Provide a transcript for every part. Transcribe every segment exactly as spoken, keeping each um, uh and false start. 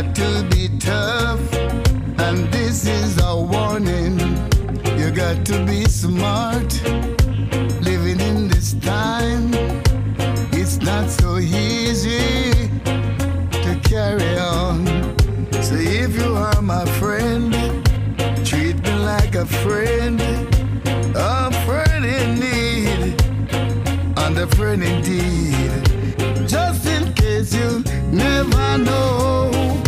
got to be tough, and this is a warning. You got to be smart. Living in this time, it's not so easy to carry on. So if you are my friend, treat me like a friend, a friend in need, and a friend indeed. Just in case you never know,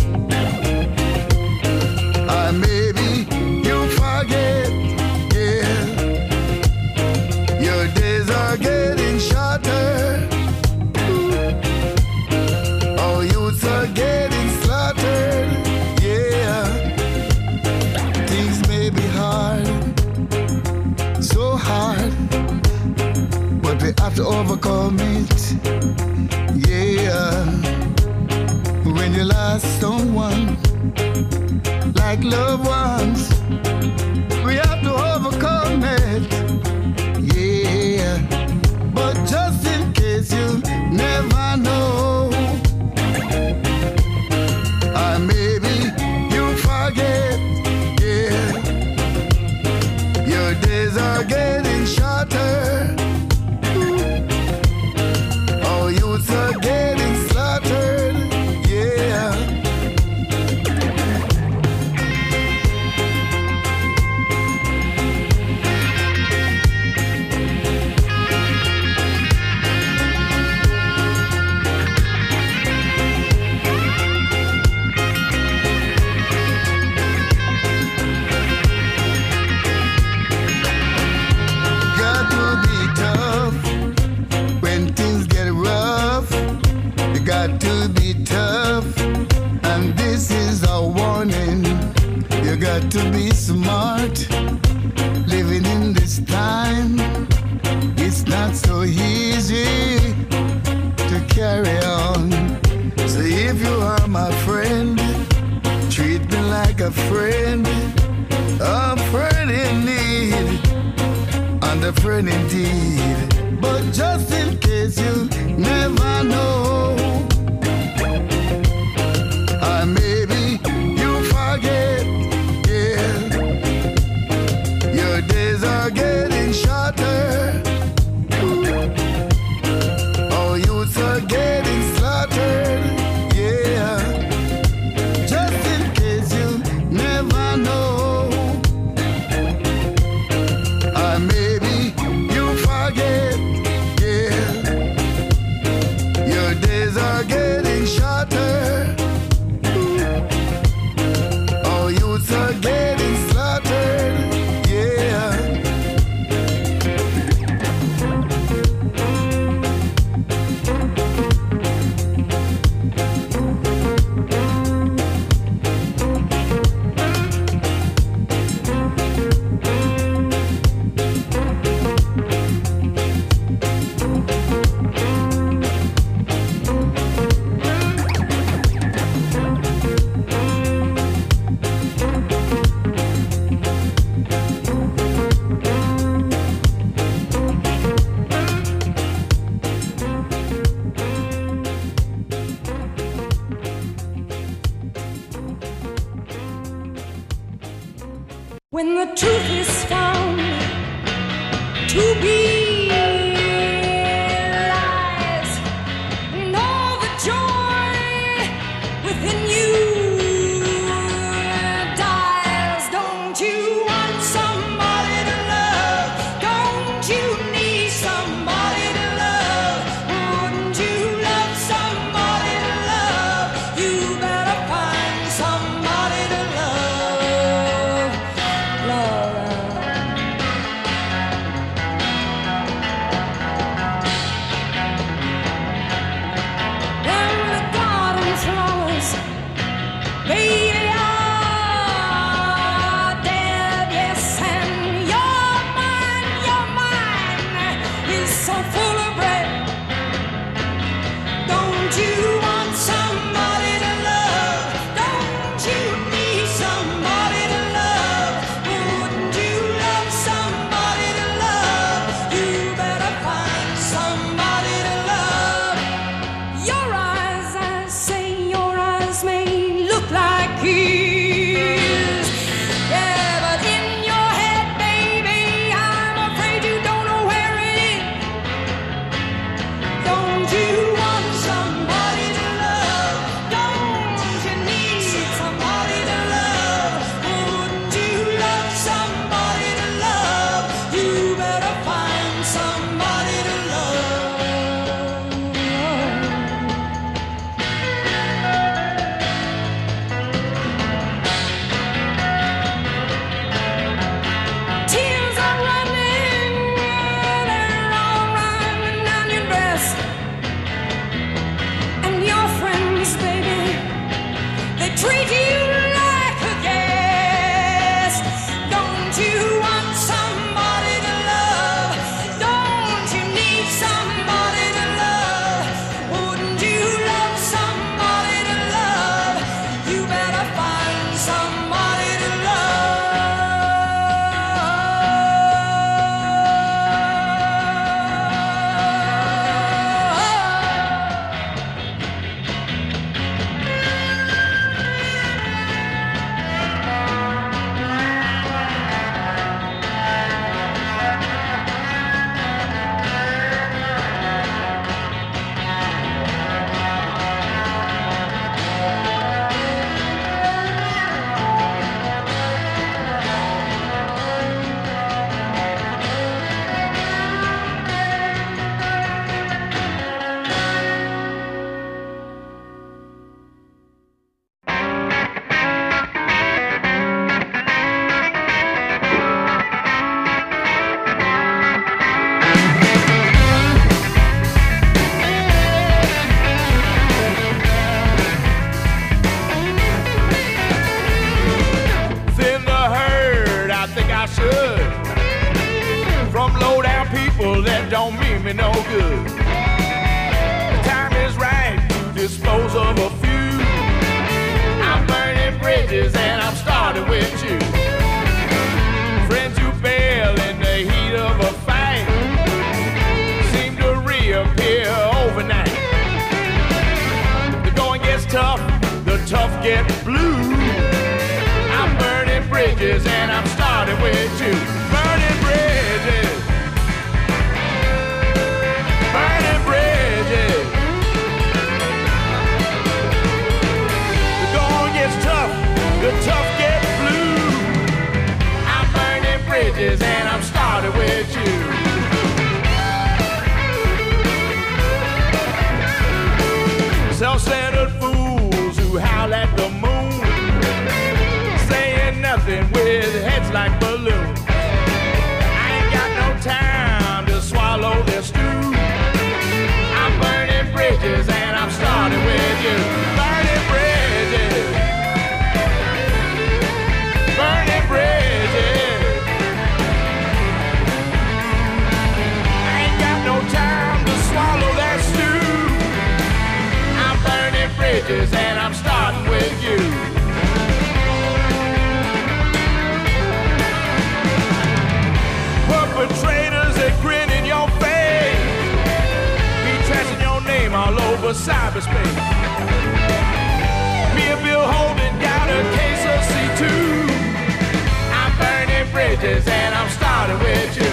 or maybe you forget, yeah. Your days are getting shorter. Oh, youths are getting slaughtered, yeah. Things may be hard, so hard, but we have to overcome it, yeah. When you lost someone, like loved ones, we have to overcome it, yeah. But just in case you never know, or maybe you forget, yeah. Your days are getting shorter. Oh, youths are getting slaughtered, yeah. Got to be tough when things get rough. You got to be tough, and this is a warning. You got to be smart. Living in this time, it's not so easy to carry on. So if you are my friend, treat me like a friend, a friend in need, and a friend indeed. But just in case you never know, or maybe you forget, yeah. Your days are getting shorter. Oh, youths are getting slaughtered, yeah. Just in case you never know, or maybe you forget, yeah. Your days are getting shorter. Oh, youths are getting slaughtered, yeah. When the truth is found to be lies, and all the joy within you dies. Don't you want somebody to love? Don't you need somebody to love? Wouldn't you love somebody to love? You better find somebody to love. Love. When the garden flowers, baby, are dead, yes, and your mind, your mind is so full of bread. Don't you want somebody to love? Don't you need somebody to love? Wouldn't you love somebody to love? You better find somebody to love. Your eyes, I say, your eyes may look me no good. The time is right to dispose of a few. I'm burning bridges and I'm starting with you. Friends who bail in the heat of a fight seem to reappear overnight. The going gets tough, the tough get blue. I'm burning bridges and I'm starting with you. Burning bridges, burning bridges. The going gets tough, the tough get blue. I'm burning bridges and I'm starting with you. Self-centered fools who howl at the moon, saying nothing with heads like balloons. I ain't got no time to swallow their stew. I'm burning bridges and I'm starting with you. Burning bridges, burning bridges. I ain't got no time to swallow that stew. I'm burning bridges and I'm starting with you. Perpetrators that grin in your face, be trashing your name all over cyberspace. Me and Bill Holden got a case of C two. I'm burning bridges and I'm starting with you.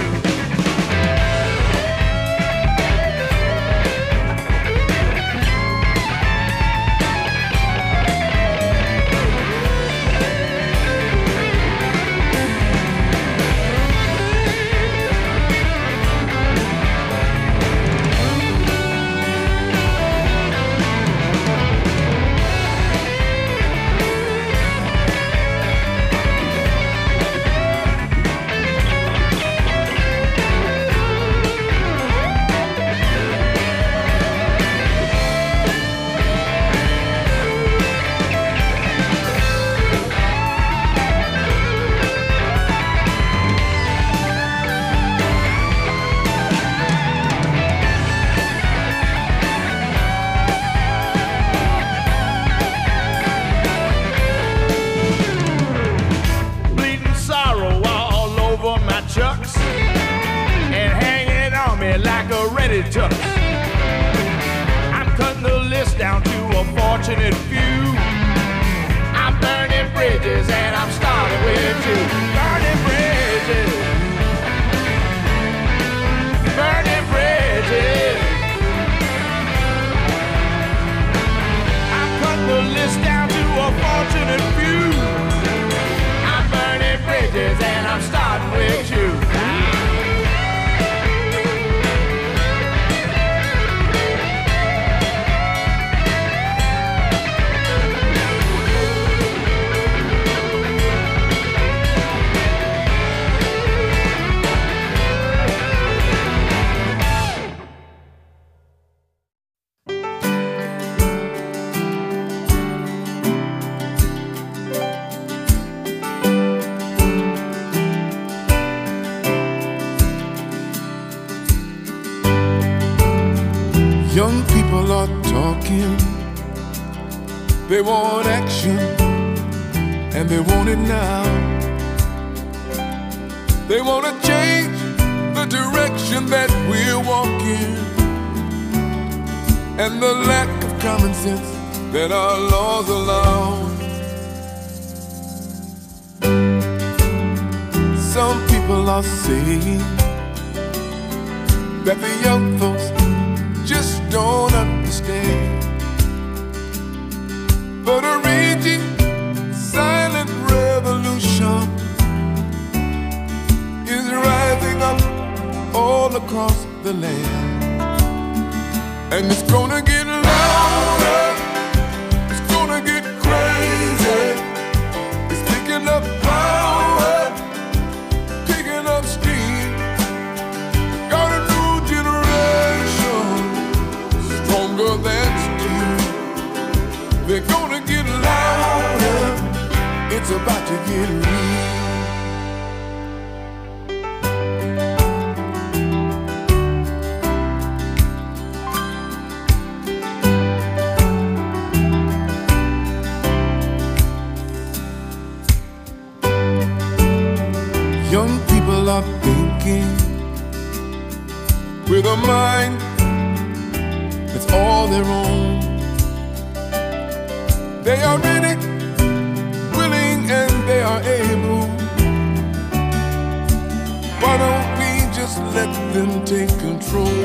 Chucks and hanging on me like a ready tux. I'm cutting the list down to a fortunate few. I'm burning bridges and I'm starting with you. Burning bridges, burning bridges. I'm cutting the list down to a fortunate few. I'm burning bridges and I'm starting with you. Young people are talking, they want action, and they want it now. They want to change the direction that we're walking, and the lack of common sense that our laws allow. Some people are saying that the young folks just don't understand, but a raging silent revolution is rising up all across the land, and it's gonna get louder, it's gonna get crazy, it's picking up power, picking up steam. Got a new generation stronger than steel. They're gonna get louder, it's about to get real. young people are thinking with a mind that's all their own. They are ready, willing, and they are able. Why don't we just let them take control?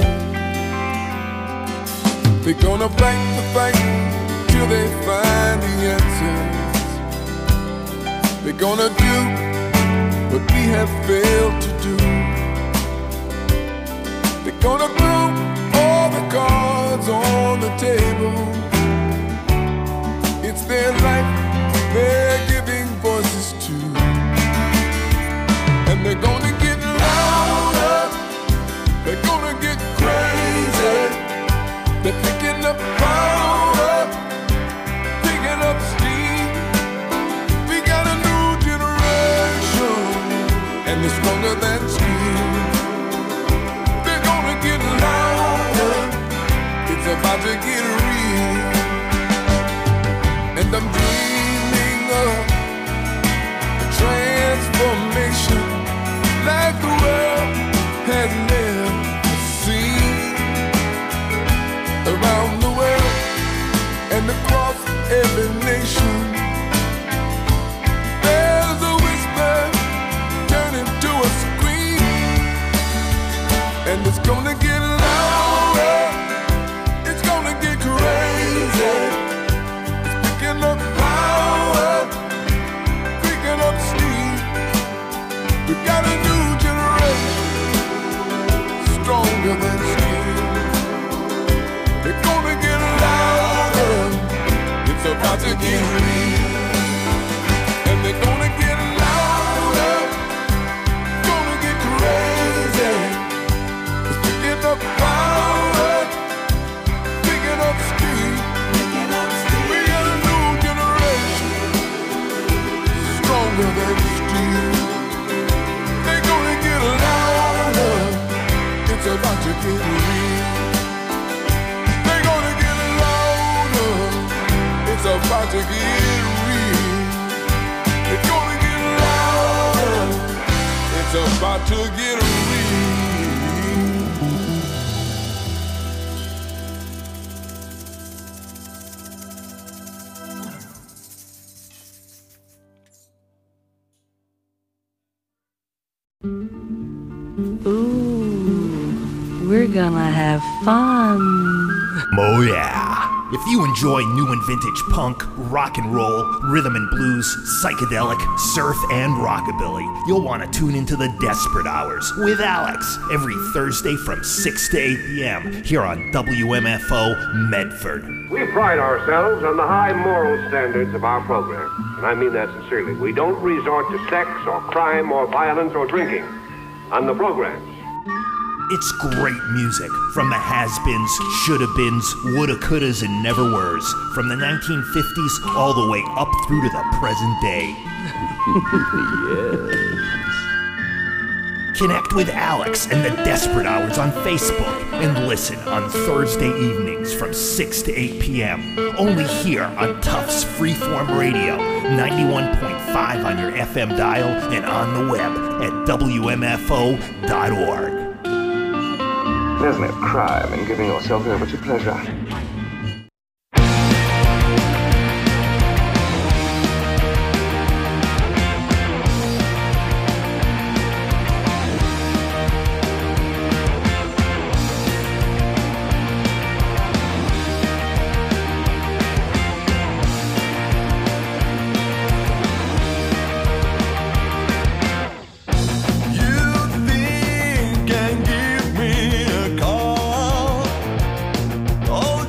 They're gonna fight the fight till they find the answers. They're gonna do what we have failed to do. They're gonna throw all the cards on the table. It's their life they're giving voices to. And they're gonna get louder, they're gonna get crazy. They're picking up power, picking up steam. We got a new generation, and they're stronger than steel. They're gonna get louder, it's about to get real. And I'm dreaming of a transformation like the world has never seen. Around the world and across every nation, there's a whisper turning to a scream. And it's gonna get louder, it's gonna get crazy. It's picking up power, picking up steam. We got a new generation, stronger than steel. They're gonna get louder, it's about to get real. And they're gonna get louder, gonna get crazy. It's picking up power, picking up speed. We got a new generation, stronger than steel. They're gonna get louder, it's about to get real. It's about to get real. It's gonna get louder. It's about to get real. Ooh, we're gonna have fun. Oh yeah. If you enjoy new and vintage punk, rock and roll, rhythm and blues, psychedelic, surf, and rockabilly, you'll want to tune into the Desperate Hours with Alex every Thursday from six to eight p.m. here on W M F O Medford. We pride ourselves on the high moral standards of our program, and I mean that sincerely. We don't resort to sex or crime or violence or drinking on the programs. It's great music from the has-beens, shoulda-beens, woulda-couldas, and never-weres, from the nineteen fifties all the way up through to the present day. Yes. Connect with Alex and the Desperate Hours on Facebook and listen on Thursday evenings from six to eight p.m. only here on Tufts Freeform Radio, ninety-one point five on your F M dial and on the web at W M F O dot org. There's no crime in giving yourself over to pleasure. Oh,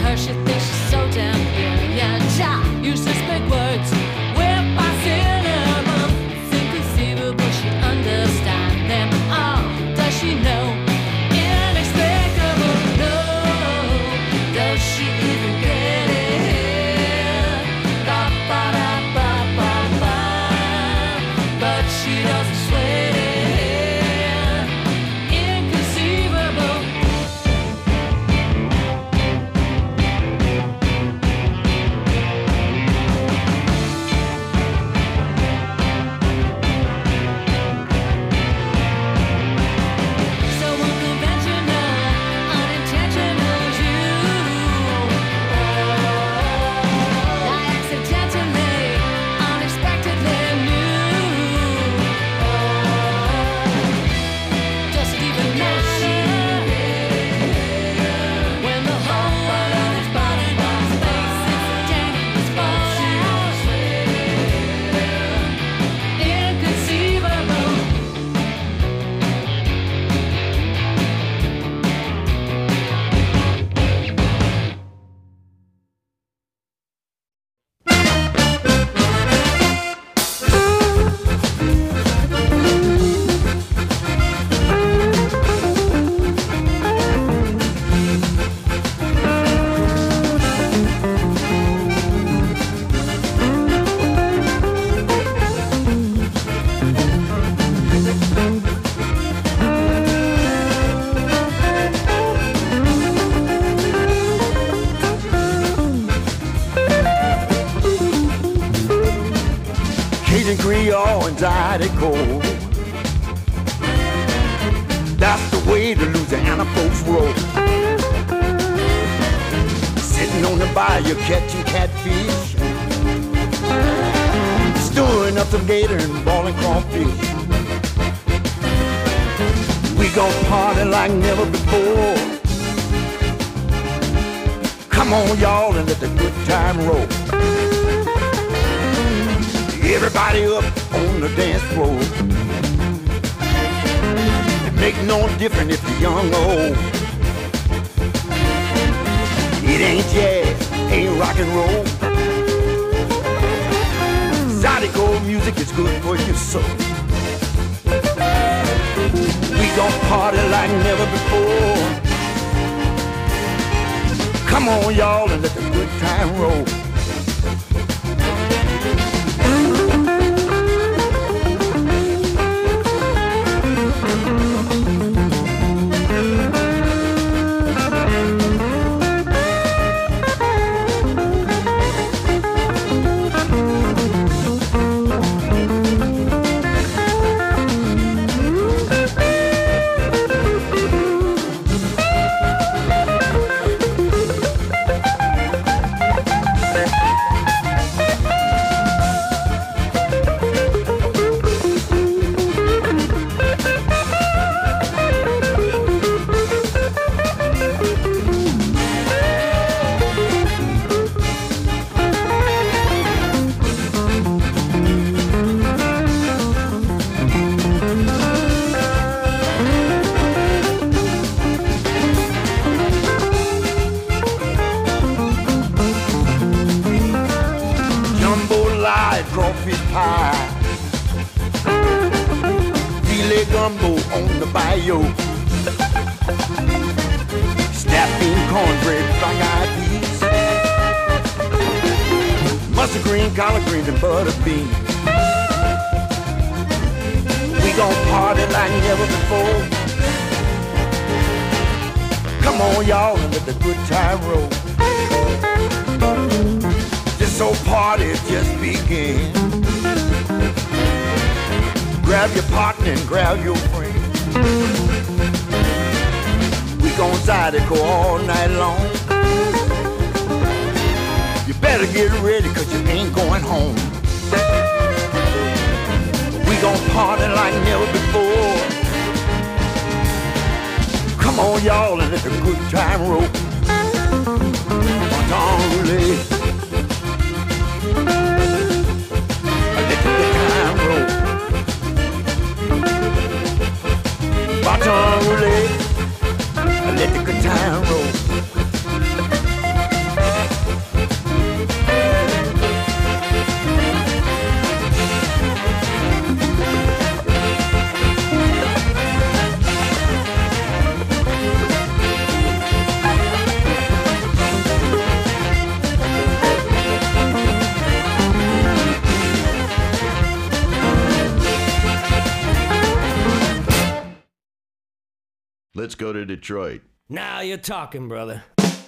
her, she thinks she's so damn brilliant. Ja uses big words, we're bisyllable. It's inconceivable she understands them all. Does she know? Inexplicable, no. Does she even get it? Ba ba da ba ba ba. But she doesn't sweat it. Inconceivable. So unconventional, unintentional, you I accidentally, unexpectedly knew. Does it even matter when the whole world is bounded by space? Instantaneous fallout. Inconceivable. Cajun Creole and Zydeco. That's the way the Louisiana folks roll. Sitting on the bayou catching catfish, stewing up some gator and balling crawfish. We gon' party like never before. Come on, y'all, and let the good time roll. Everybody up on the dance floor. It make no difference if you're young or old. It ain't jazz, ain't rock and roll. Zydeco music is good for your soul. We gon' party like never before. Come on, y'all, and let the good time roll. Crawfish pie, filet gumbo on the bayou, snap bean cornbread, black-eyed peas, mustard green, collard greens, and butter beans. We gon' party like never before. Come on, y'all, and let the good time roll. This old party just began. Grab your partner and grab your friend. We gon' Zydeco all night long. You better get ready, cause you ain't going home. We gon' party like never before. Come on, y'all, and let the good time roll. Baton roulette. Let the good time roll. Baton roulette. Let the good time roll. let's go to Detroit. Now you're talking, brother.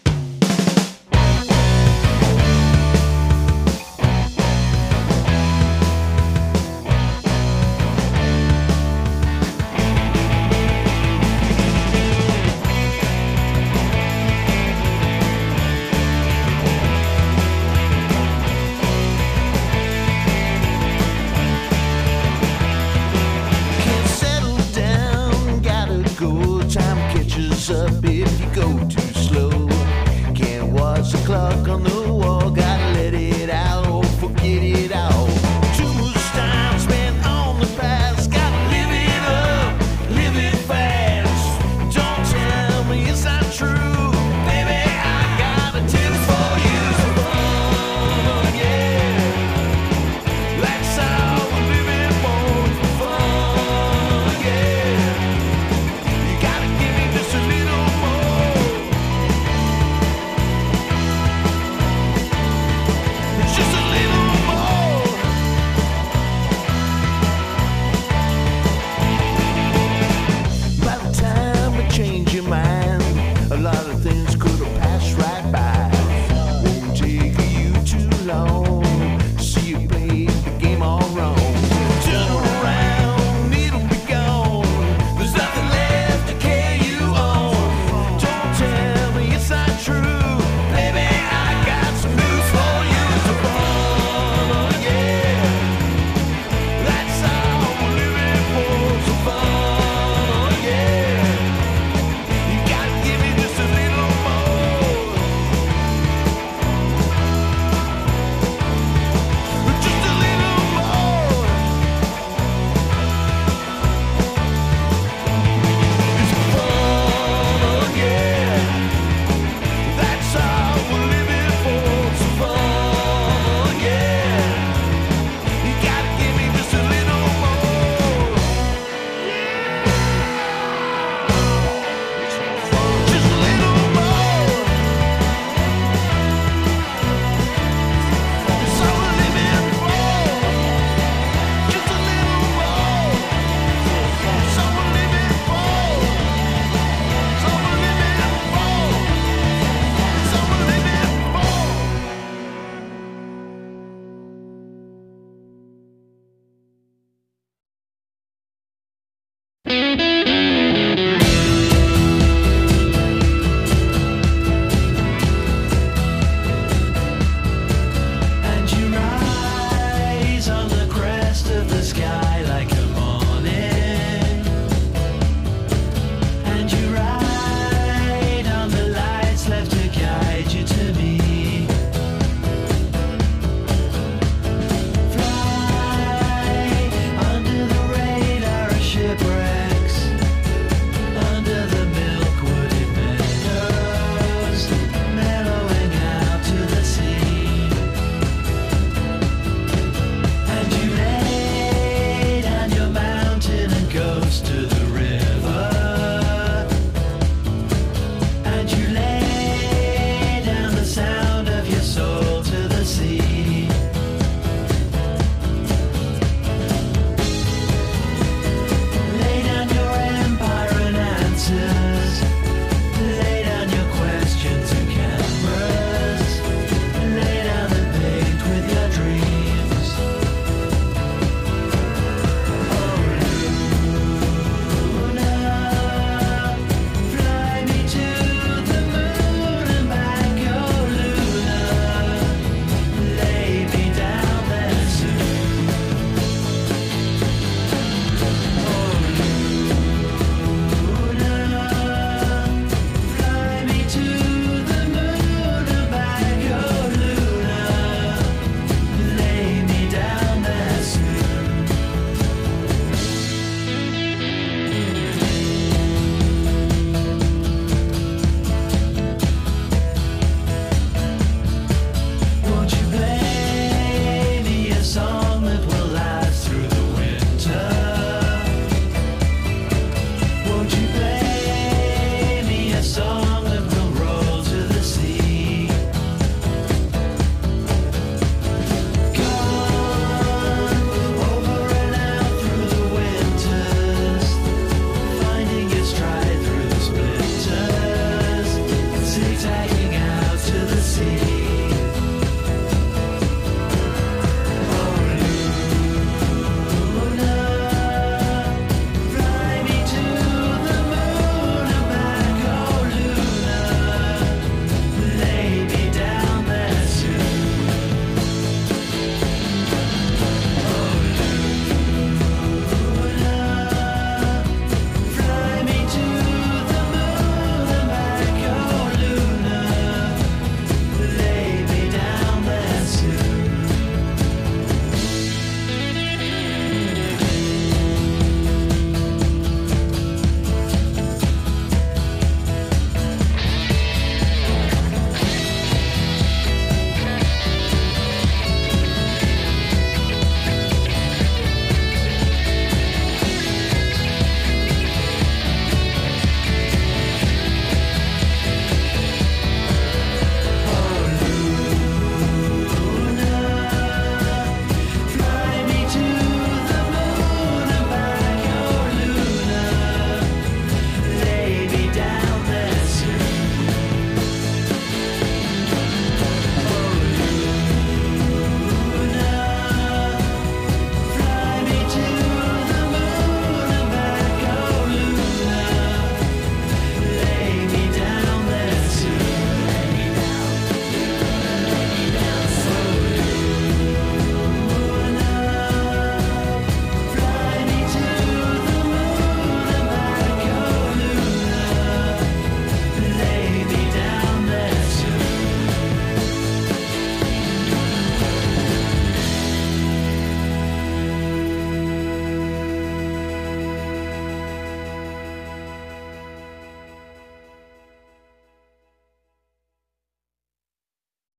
Up if you go too slow. Can't watch the clock on the wall. Gotta let it out or forget it all. Too much time spent on the past. Gotta live it up, live it fast. Don't tell me it's not true, baby. I got a tip for you. Fun, yeah. That's how we're living for fun, yeah. You gotta give me just a little.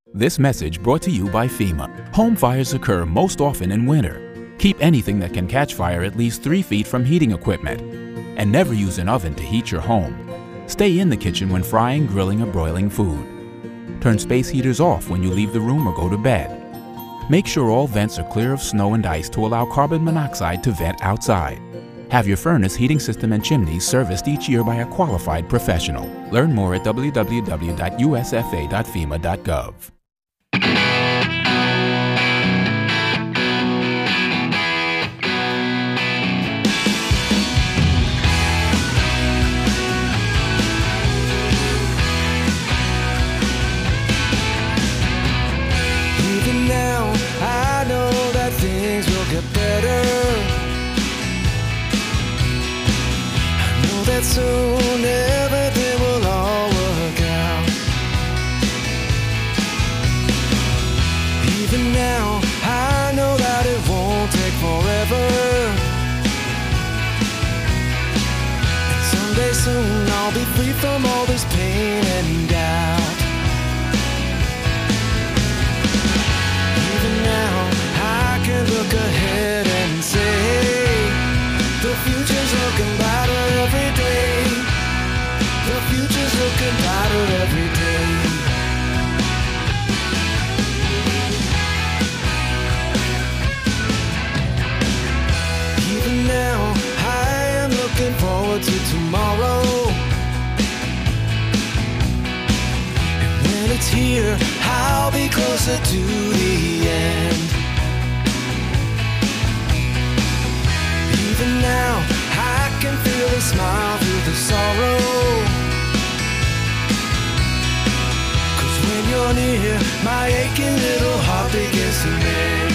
This message brought to you by FEMA. Home fires occur most often in winter. Keep anything that can catch fire at least three feet from heating equipment. And never use an oven to heat your home. Stay in the kitchen when frying, grilling, or broiling food. Turn space heaters off when you leave the room or go to bed. Make sure all vents are clear of snow and ice to allow carbon monoxide to vent outside. Have your furnace, heating system, and chimneys serviced each year by a qualified professional. Learn more at w w w dot u s f a dot fema dot gov. Even now, I know that things will get better. I know that soon everything will all work out. Even now, I know that it won't take forever. And someday soon I'll be free from all this pain and doubt. Even now, I can look ahead and say the future's looking brighter every day. The future's looking brighter every day. Even now, I am looking forward to tomorrow. And when it's here, I'll be closer to the end. Even now, I can feel the smile through the sorrow. 'Cause when you're near, my aching little heart begins to mend.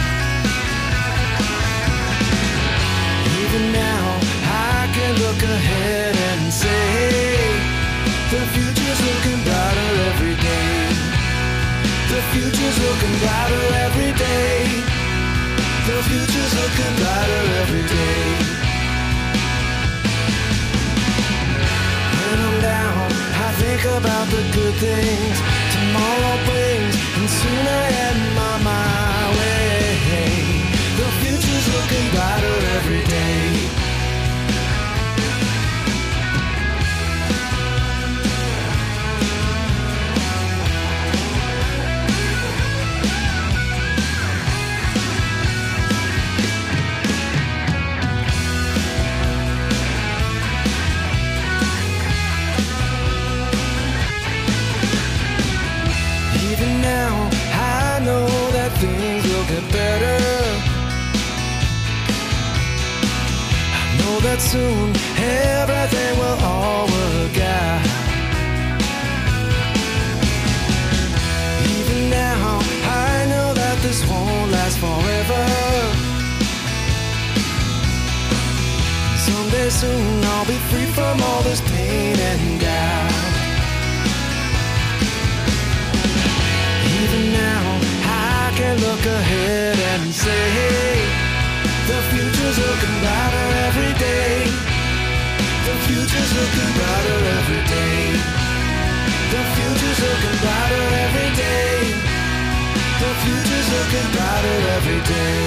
Even now, I can look ahead and say the future's looking brighter every day. The future's looking brighter every day. The future's looking brighter every day. When I'm down, I think about the good things tomorrow brings, and soon I am on my way. The future's looking brighter every day. Even now, I know that things will get better. I know that soon everything will all work out. Even now, I know that this won't last forever. Someday soon I'll be free from all this pain and doubt. Even now, I can look ahead and say the future's looking brighter every day. The future's looking brighter every day. The future's looking brighter every day. The future's looking brighter every day.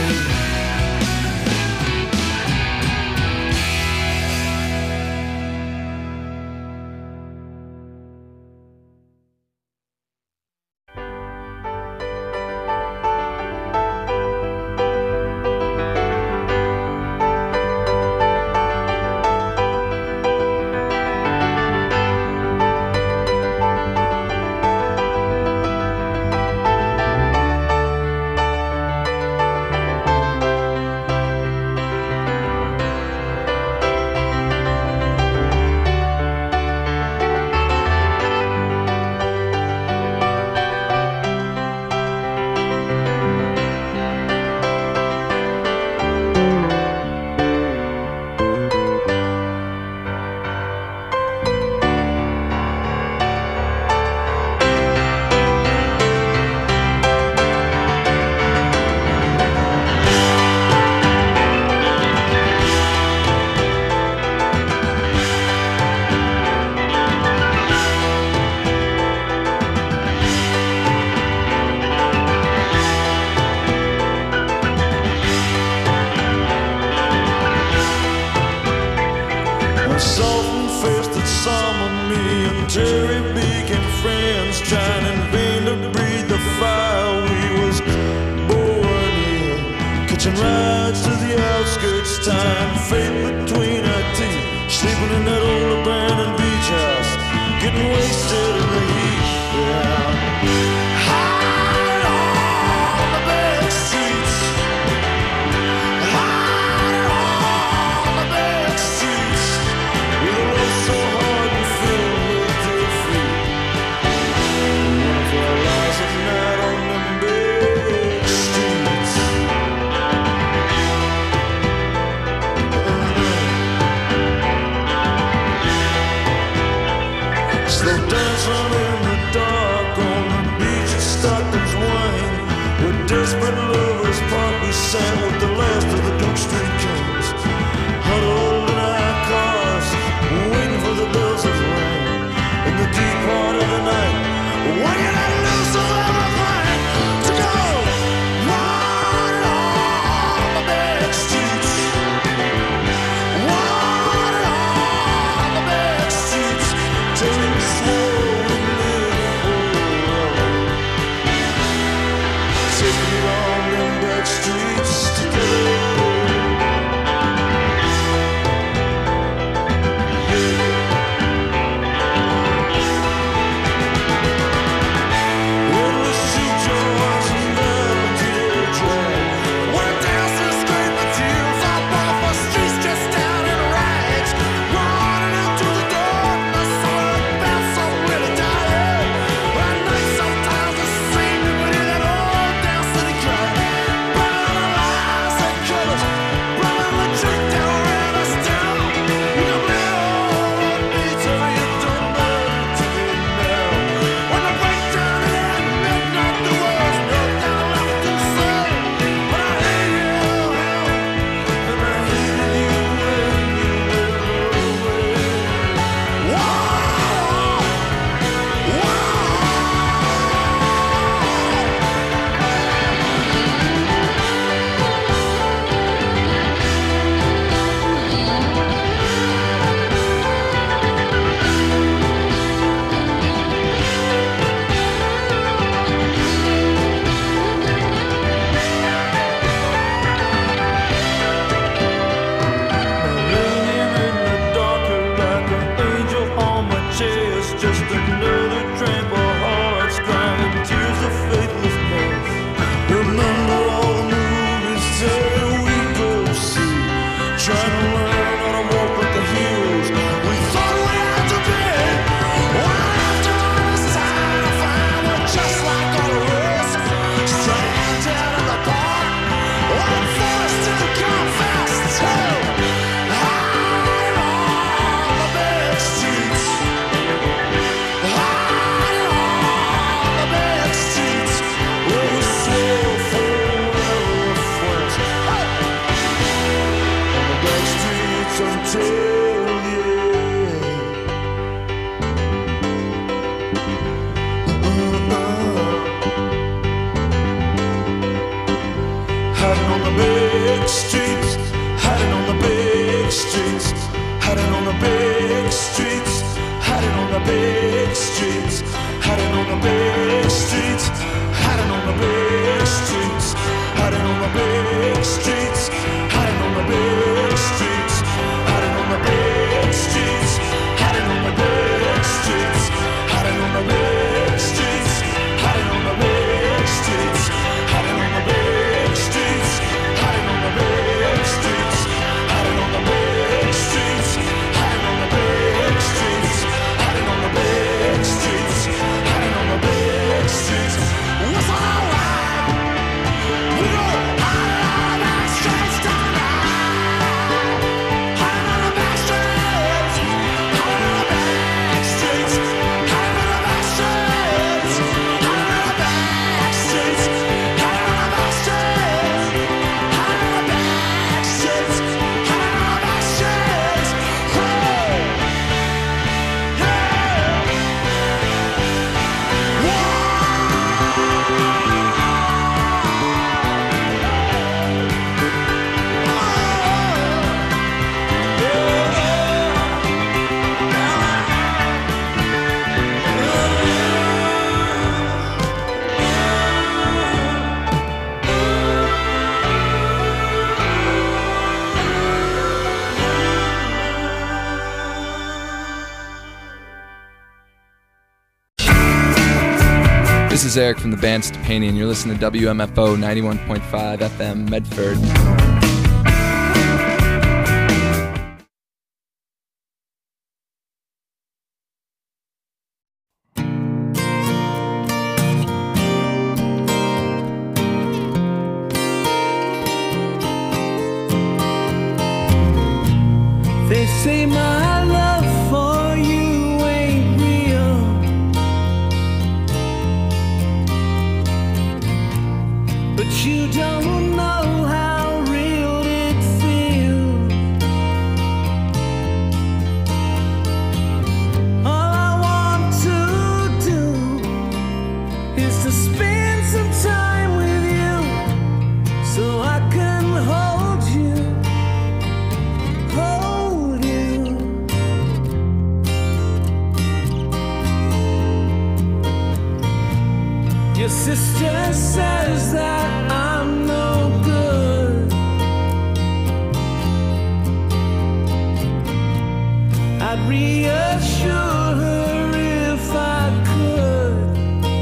is Eric from the band Stepani, and you're listening to W M F O ninety-one point five F M Medford. They say my love for you ain't real, but you don't know how real it feels. All I want to do is to spend some time with you, so I can hold you, hold you. Your sister says that I'm no good. I'd reassure her if I could.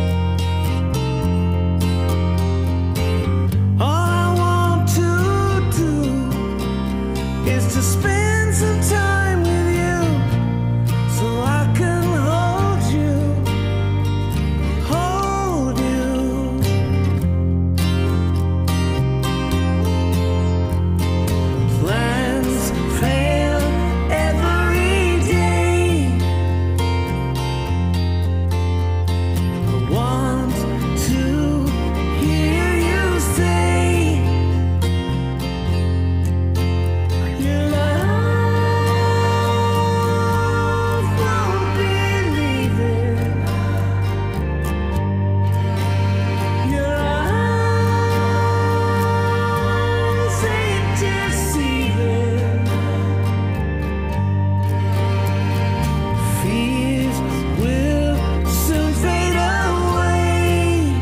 All I want to do is to spend some time with you, so I can hold you, hold you. Plans fail every day. I want to hear you say your love won't believe it. Your eyes ain't deceiving. Fears will soon fade away.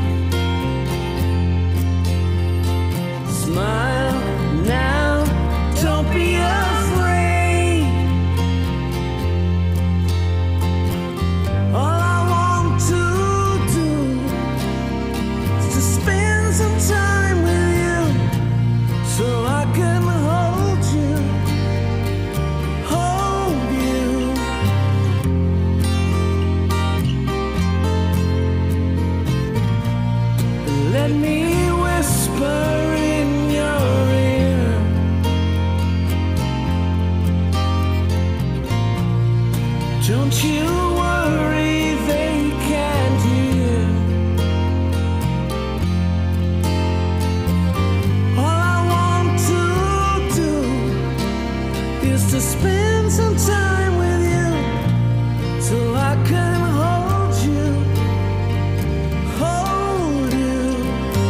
Smile now, don't be afraid. All I want to do is to spend some time with you, so I can hold you, hold you. Let me whisper in your ear. Don't you worry, they can't hear. All I want to do is to spend some time with you, so I can hold you, hold you.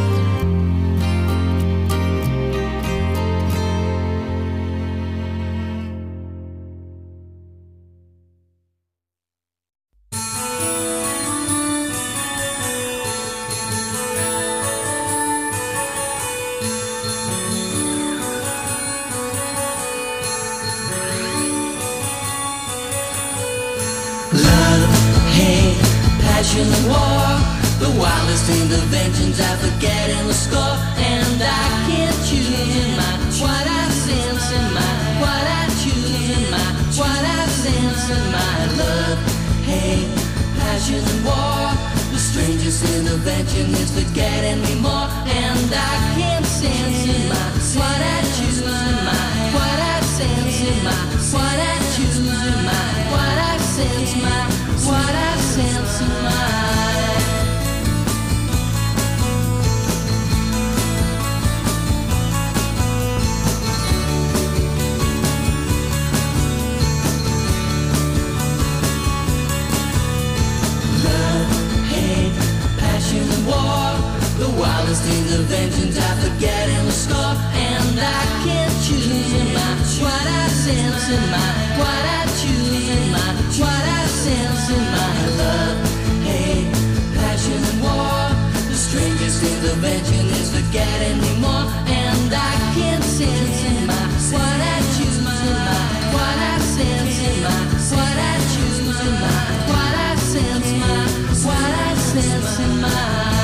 Love, hate, passion, and war, the wildest interventions I forget in the score. And I can't choose in my what I sense in my what I choose in my what I sense in my love, hate, passion, and war. The strangest intervention is forgetting me more. And I can't sense in my what I choose in my what I sense in my what I choose in my what I sense my what I sense in my. Love, hate, passion, and war, the wildest interventions I forget in the score. And I can't choose in my what I sense in my what I choose in my what I sense in my love, hate, passion, and war. The strangest intervention is forgetting me more. And I can't sense in my what I choose in my what I sense in my what I choose in my what I sense my what I sense in my.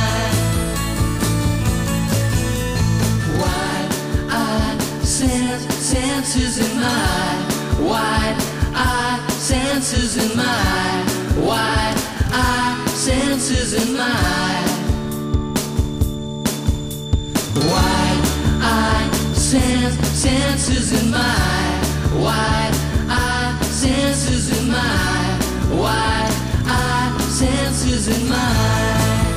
senses in my wide-eyed senses in my wide-eyed senses in my wide-eyed sense senses in my wide-eyed senses in my wide-eyed senses in my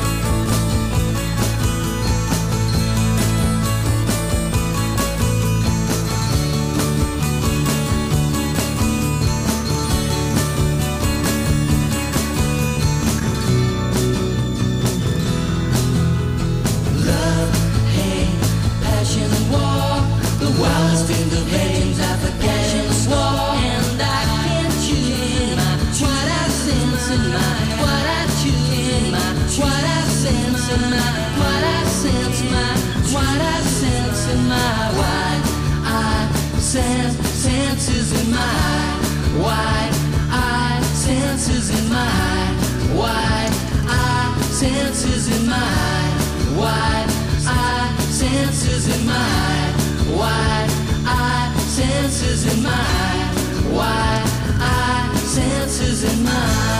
wildest interventions I forget in the war, and I can't choose my what I sense in my what I choose my what I sense in my what I sense my what I sense in my wide eye sense senses in my wide eye senses in my wide eye senses in my wide eye senses in my wide eye senses in my wide eye senses in my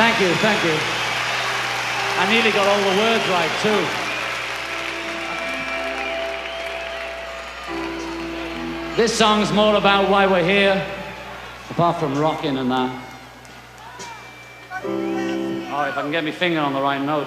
Thank you, thank you. I nearly got all the words right, too. This song's more about why we're here, apart from rocking and that. Oh, if I can get my finger on the right note.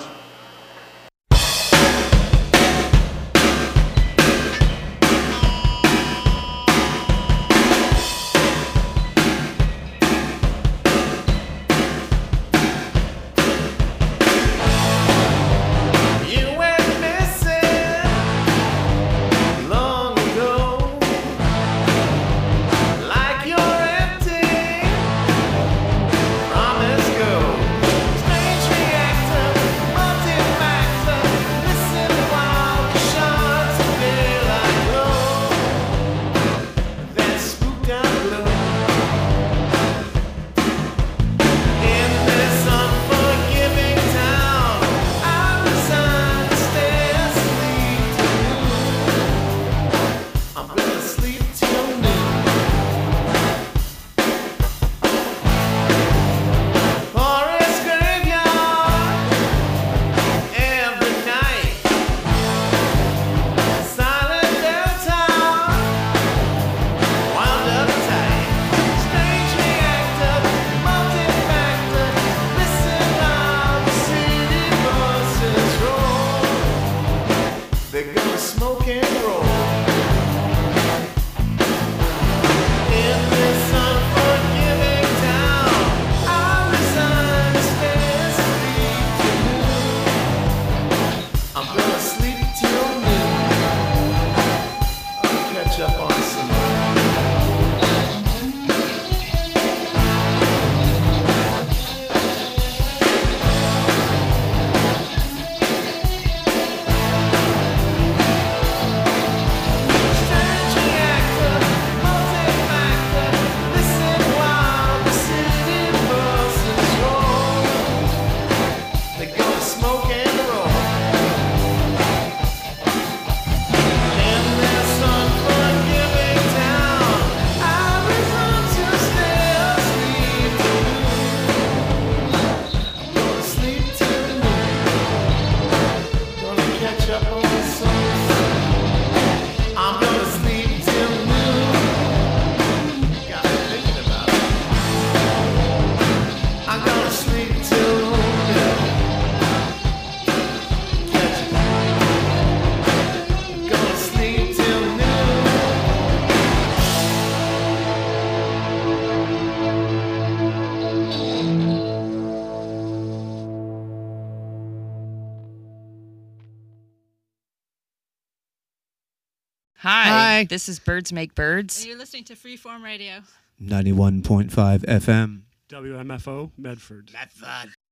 Hi, Hi. This is Birds Make Birds. And you're listening to Freeform Radio. ninety-one point five F M. W M F O, Medford. Medford.